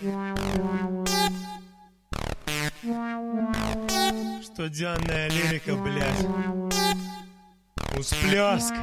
Студенная лирика, блядь. Всплеск.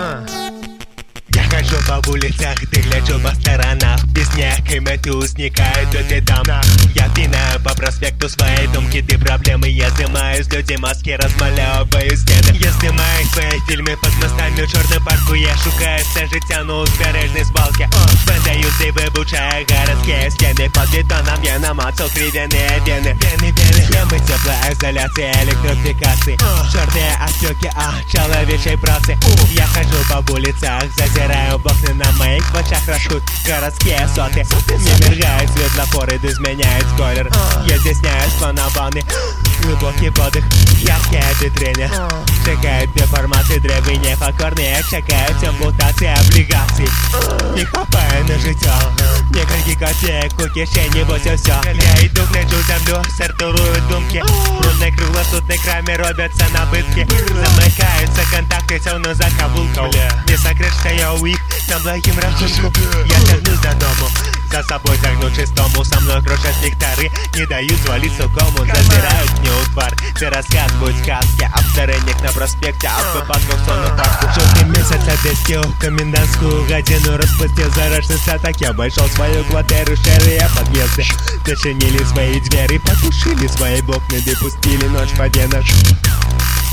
Я хожу по улицах, ты гляжу по сторонам. В песнях мету сникает тут и там. Я пинаю по проспекту своей думки, ты проблемы. Я снимаю с людей маски, розмальовую стіни. Я снимаю свои фильмы под мостами в чорному парку. Я шукаю все життя на узбережній свалки. Видаю ти вибучаю городські стіни. Под бетоном я намацал кривяные вены. Схемы теплоизоляции, электрификации. Черные отеки, человечей працы. Я хожу по улицах, зазираю в окна, на моих очах растут городские соты. Не моргают светлофоры, изменяют колер. Я стесняюсь планованный глубокий подых. Яркие витрины чекают деформации, древы непокорные чекают ампутации облигаций. Не хапаю на життя, несколько копеек у кишені, бо це все. Я йду, гляджу землю, сортирую думки. Рудний круглосутний крамі робляться набитки. Замикаються контакти, цьому за кабулком. Не секрет, що я у їх на благим рахунку. Я тягнусь додому, за собой тягну чистому. Со мной кружат ліхтари, не дают звалиться кому. Зазирают мне у твар, все рассказывают сказки. Об старениях на проспекте, об випадках сонну парку. Желтый месяц обестил комендантскую годину. Распустил зарожный статок, я обошел свою квартиру, шерые подъезды. Зачинили свои двери, потушили свои окна, допустили ночь по ночь.